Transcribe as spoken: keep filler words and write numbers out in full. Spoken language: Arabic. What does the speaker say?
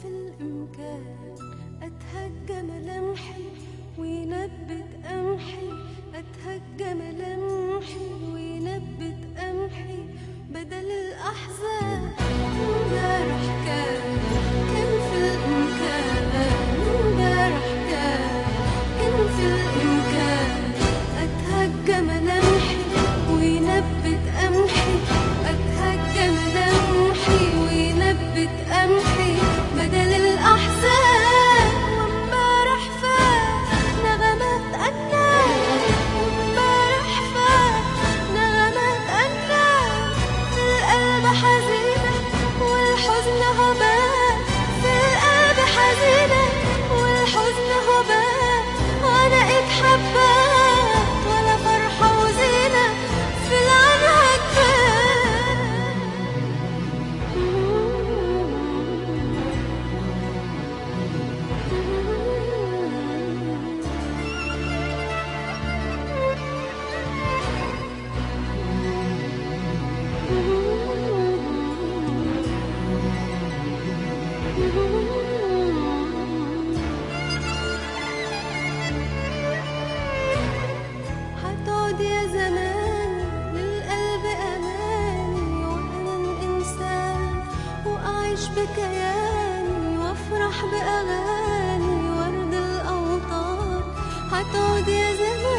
في الإمكان أتهجى ملامحي وينبت قمحي، أتهجى ملامحي وينبت قمحي بدل الأحزان. امبارح كان كان في الإمكان، امبارح كان كان في الإمكان أتهجى ملامحي وينبت قمحي، أتهجى ملامحي وينبت قمحي بدل الأحزان. وامبارح فات نغمات أنام، وامبارح فات نغمات أنام في القلب حزينة والحزن هبان، في القلب حزينة والحزن هبان. وأنا إيد حبات ولا فرحة وزينة في العنها كفان. هتقعد يا زمان للقلب أماني، وأنا إنسان وأعيش بكياني وأفرح بأغاني ورد الأوطان. هتقعد يا زمان